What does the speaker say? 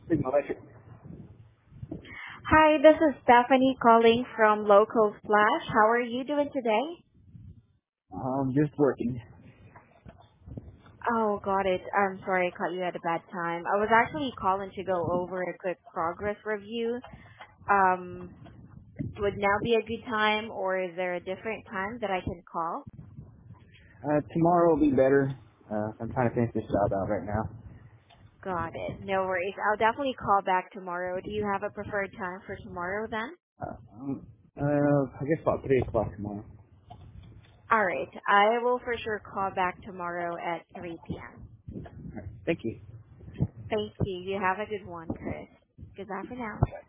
Signal Electric. Hi, this is Stephanie calling from Local Flash. How are you doing today? Just working. Oh, got it. I'm sorry I caught you at a bad time. I was actually calling to go over a quick progress review. Um, would now be a good time, or is there a different time that I can call? Tomorrow will be better. I'm trying to finish this job out right now. Got it. No worries. I'll definitely call back tomorrow. Do you have a preferred time for tomorrow then? I guess about 3 o'clock tomorrow. All right. I will for sure call back tomorrow at 3 p.m. All right. Thank you. Thank you. You have a good one, Chris. Goodbye for now.